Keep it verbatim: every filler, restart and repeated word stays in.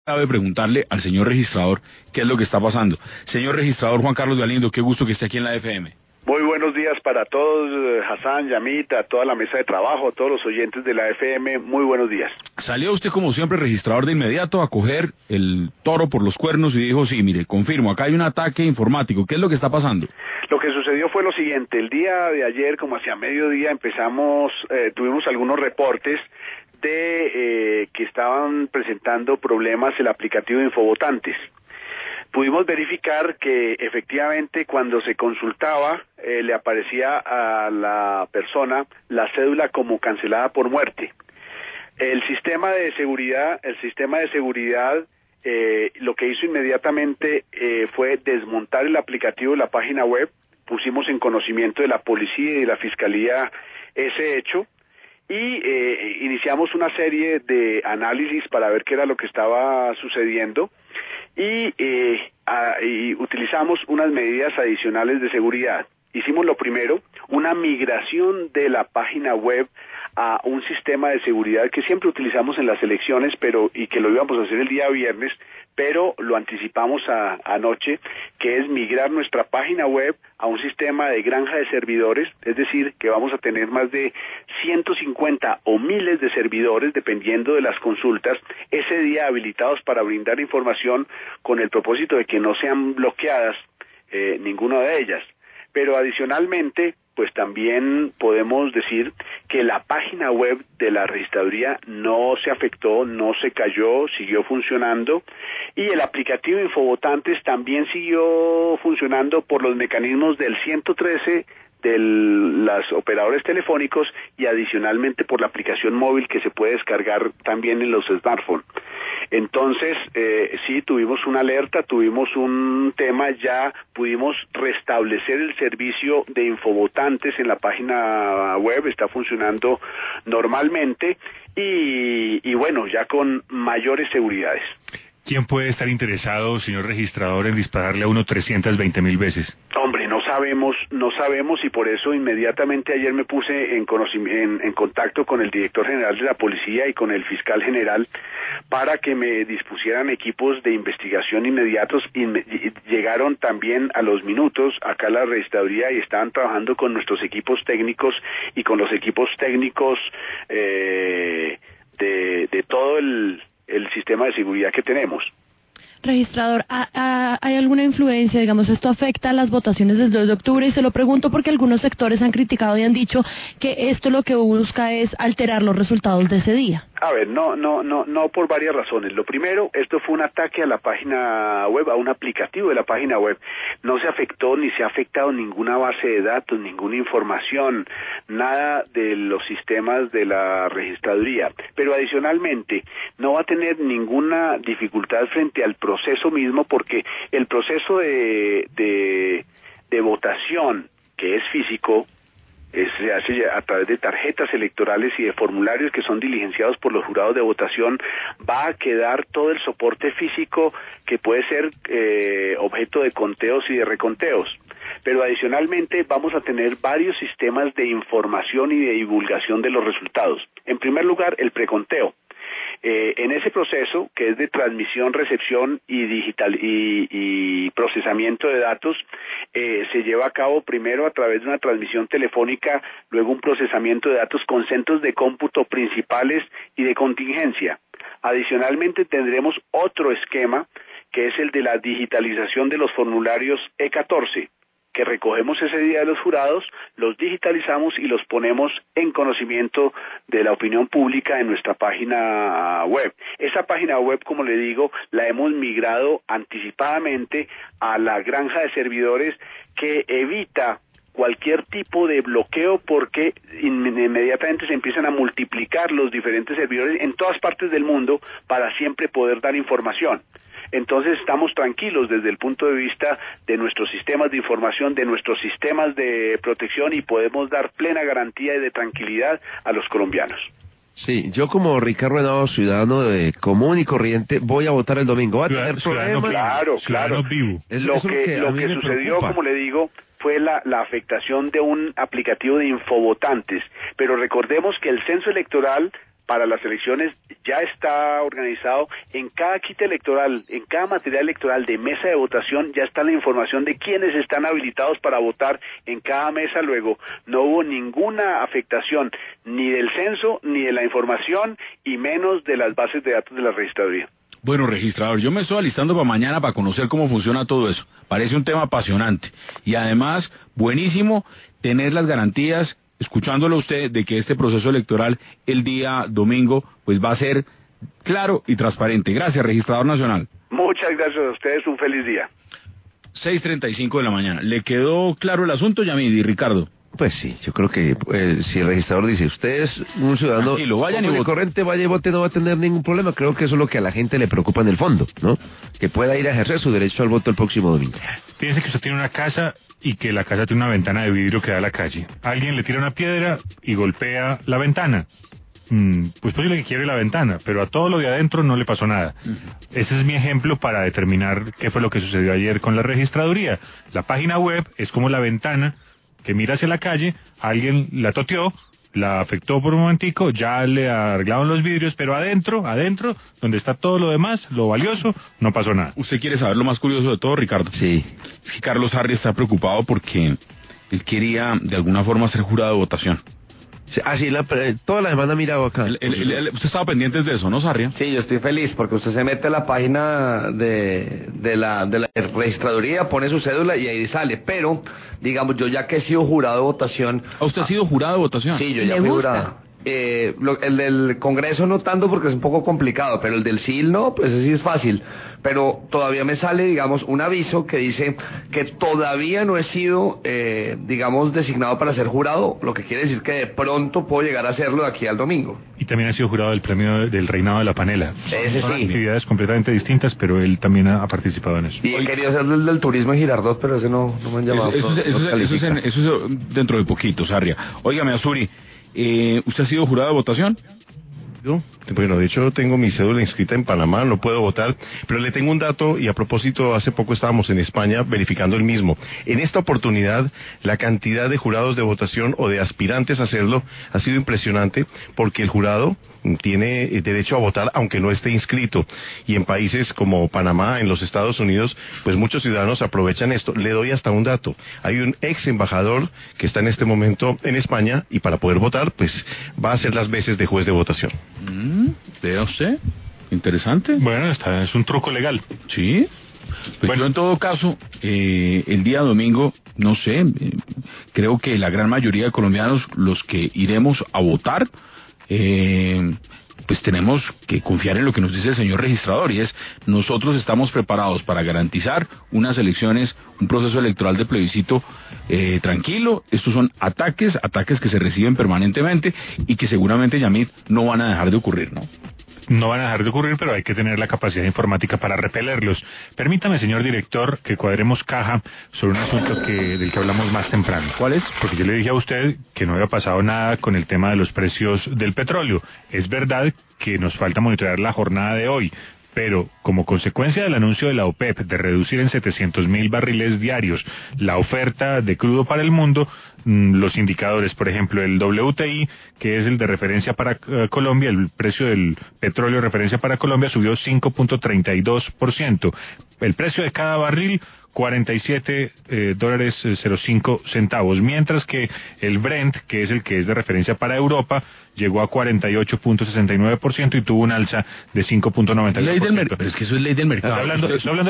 Cabe preguntarle al señor registrador qué es lo que está pasando. Señor registrador Juan Carlos Galindo, qué gusto que esté aquí en la F M. Muy buenos días para todos, Hassan, Yamita, toda la mesa de trabajo, todos los oyentes de la F M, muy buenos días. Salió usted como siempre registrador de inmediato a coger el toro por los cuernos y dijo, sí, mire, confirmo, acá hay un ataque informático, ¿qué es lo que está pasando? Lo que sucedió fue lo siguiente, el día de ayer, como hacia mediodía, empezamos, eh, tuvimos algunos reportes de eh, que estaban presentando problemas el aplicativo de Infobotantes. Pudimos verificar que efectivamente cuando se consultaba eh, le aparecía a la persona la cédula como cancelada por muerte. El sistema de seguridad, el sistema de seguridad eh, lo que hizo inmediatamente eh, fue desmontar el aplicativo de la página web, pusimos en conocimiento de la policía y de la fiscalía ese hecho y eh, iniciamos una serie de análisis para ver qué era lo que estaba sucediendo y, eh, a, y utilizamos unas medidas adicionales de seguridad. Hicimos lo primero, una migración de la página web a un sistema de seguridad que siempre utilizamos en las elecciones, pero y que lo íbamos a hacer el día viernes, pero lo anticipamos a, anoche, que es migrar nuestra página web a un sistema de granja de servidores, es decir, que vamos a tener más de ciento cincuenta o miles de servidores, dependiendo de las consultas, ese día habilitados para brindar información con el propósito de que no sean bloqueadas eh, ninguna de ellas. Pero adicionalmente, pues también podemos decir que la página web de la registraduría no se afectó, no se cayó, siguió funcionando y el aplicativo Infobotantes también siguió funcionando por los mecanismos del ciento trece de los operadores telefónicos y adicionalmente por la aplicación móvil que se puede descargar también en los smartphones. Entonces, eh, sí, tuvimos una alerta, tuvimos un tema, ya pudimos restablecer el servicio de Infobotantes en la página web, está funcionando normalmente y, y bueno, ya con mayores seguridades. ¿Quién puede estar interesado, señor registrador, en dispararle a uno trescientas veinte mil veces? Hombre, no sabemos, no sabemos y por eso inmediatamente ayer me puse en, en, en contacto con el director general de la policía y con el fiscal general para que me dispusieran equipos de investigación inmediatos y, me, y llegaron también a los minutos acá a la registraduría y estaban trabajando con nuestros equipos técnicos y con los equipos técnicos eh, de, de todo el... el sistema de seguridad que tenemos. Registrador, ¿hay alguna influencia, digamos, esto afecta a las votaciones del dos de octubre? Y se lo pregunto porque algunos sectores han criticado y han dicho que esto lo que busca es alterar los resultados de ese día. A ver, no, no, no, no por varias razones. Lo primero, esto fue un ataque a la página web, a un aplicativo de la página web. No se afectó ni se ha afectado ninguna base de datos, ninguna información, nada de los sistemas de la registraduría. Pero adicionalmente, no va a tener ninguna dificultad frente al proceso mismo porque el proceso de, de, de votación, que es físico, se hace a través de tarjetas electorales y de formularios que son diligenciados por los jurados de votación, va a quedar todo el soporte físico que puede ser eh, objeto de conteos y de reconteos. Pero adicionalmente vamos a tener varios sistemas de información y de divulgación de los resultados. En primer lugar, el preconteo. Eh, en ese proceso, que es de transmisión, recepción y digital y, y procesamiento de datos, eh, se lleva a cabo primero a través de una transmisión telefónica, luego un procesamiento de datos con centros de cómputo principales y de contingencia. Adicionalmente tendremos otro esquema, que es el de la digitalización de los formularios E catorce. Que recogemos ese día de los jurados, los digitalizamos y los ponemos en conocimiento de la opinión pública en nuestra página web. Esa página web, como le digo, la hemos migrado anticipadamente a la granja de servidores que evita cualquier tipo de bloqueo porque inmediatamente se empiezan a multiplicar los diferentes servidores en todas partes del mundo para siempre poder dar información. Entonces estamos tranquilos desde el punto de vista de nuestros sistemas de información, de nuestros sistemas de protección y podemos dar plena garantía y de tranquilidad a los colombianos. Sí, yo como Ricardo Henao, ciudadano de común y corriente, voy a votar el domingo. ¿Va a tener problemas? Claro, claro. Vivo. Lo que, que, lo que sucedió, como le digo, fue la, la afectación de un aplicativo de Infobotantes. Pero recordemos que el censo electoral para las elecciones ya está organizado. En cada kit electoral, en cada material electoral de mesa de votación ya está la información de quiénes están habilitados para votar en cada mesa. Luego, no hubo ninguna afectación ni del censo, ni de la información, y menos de las bases de datos de la registraduría. Bueno, registrador, yo me estoy alistando para mañana para conocer cómo funciona todo eso. Parece un tema apasionante. Y además, buenísimo tener las garantías, escuchándolo a usted, de que este proceso electoral el día domingo pues va a ser claro y transparente. Gracias, registrador nacional. Muchas gracias a ustedes, un feliz día. seis treinta y cinco de la mañana. ¿Le quedó claro el asunto, Yamidi, Ricardo? Pues sí, yo creo que eh, si el registrador dice, usted es un ciudadano Tranquilo, vayan y común y voten. corriente, vaya y vote, no va a tener ningún problema. Creo que eso es lo que a la gente le preocupa en el fondo, ¿no? Que pueda ir a ejercer su derecho al voto el próximo domingo. Piense que usted tiene una casa y que la casa tiene una ventana de vidrio que da a la calle. Alguien le tira una piedra y golpea la ventana. Mm, pues posible que quiere la ventana, pero a todo lo de adentro no le pasó nada. Uh-huh. Ese es mi ejemplo para determinar qué fue lo que sucedió ayer con la registraduría. La página web es como la ventana que mira hacia la calle, alguien la toteó, la afectó por un momentico, ya le arreglaron los vidrios, pero adentro, adentro, donde está todo lo demás, lo valioso, no pasó nada. ¿Usted quiere saber lo más curioso de todo, Ricardo? Sí. Es que Carlos Harry está preocupado porque él quería de alguna forma ser jurado de votación. Ah, sí, la, toda la semana mirado acá. El, el, el, usted estaba pendiente de eso, ¿no, Sarria? Sí, yo estoy feliz porque usted se mete a la página de, de, la, de la registraduría, pone su cédula y ahí sale. Pero, digamos, yo ya que he sido jurado de votación... ¿Ah, usted ha sido jurado de votación? Sí, yo ya fui jurado. Eh, lo, el del Congreso no tanto porque es un poco complicado, pero el del C I L no, pues sí es fácil. Pero todavía me sale, digamos, un aviso que dice que todavía no he sido, eh, digamos, designado para ser jurado, lo que quiere decir que de pronto puedo llegar a hacerlo de aquí al domingo. Y también ha sido jurado del premio del Reinado de la Panela. Ese Son sí. actividades completamente distintas, pero él también ha, ha participado en eso. Y he querido hacer el del turismo en Girardot, pero ese no, no me han llamado. Eso, eso, eso, no eso, es, en, eso es dentro de poquito, Sarria. Óigame, Azuri, eh, ¿usted ha sido jurado de votación? Yo, bueno, de hecho tengo mi cédula inscrita en Panamá, no puedo votar, pero le tengo un dato y a propósito, hace poco estábamos en España verificando el mismo. En esta oportunidad, la cantidad de jurados de votación o de aspirantes a hacerlo ha sido impresionante porque el jurado tiene derecho a votar aunque no esté inscrito, y en países como Panamá, en los Estados Unidos, pues muchos ciudadanos aprovechan esto. Le doy hasta un dato: hay un ex embajador que está en este momento en España y para poder votar pues va a hacer las veces de juez de votación. Mm, ¿Vea usted? Interesante. Bueno, está, es un truco legal. Sí. Pues bueno, yo en todo caso, eh, el día domingo, no sé, eh, creo que la gran mayoría de colombianos, los que iremos a votar, Eh, pues tenemos que confiar en lo que nos dice el señor registrador, y es: nosotros estamos preparados para garantizar unas elecciones, un proceso electoral de plebiscito eh, tranquilo. Estos son ataques, ataques que se reciben permanentemente y que seguramente, Yamid, no van a dejar de ocurrir, ¿no? No van a dejar de ocurrir, pero hay que tener la capacidad informática para repelerlos. Permítame, señor director, que cuadremos caja sobre un asunto que, del que hablamos más temprano. ¿Cuál es? Porque yo le dije a usted que no había pasado nada con el tema de los precios del petróleo. Es verdad que nos falta monitorear la jornada de hoy, pero como consecuencia del anuncio de la OPEP de reducir en setecientos mil barriles diarios la oferta de crudo para el mundo, los indicadores, por ejemplo, el W T I, que es el de referencia para uh, Colombia, el precio del petróleo de referencia para Colombia subió cinco punto treinta y dos por ciento. El precio de cada barril, cuarenta y siete eh, dólares cero cinco centavos, mientras que el Brent, que es el que es de referencia para Europa, llegó a cuarenta y ocho punto sesenta y nueve por ciento y tuvo un alza de cinco punto noventa y dos por ciento. Ley del mercado, pero es que eso es ley del mercado. Está hablando, está hablando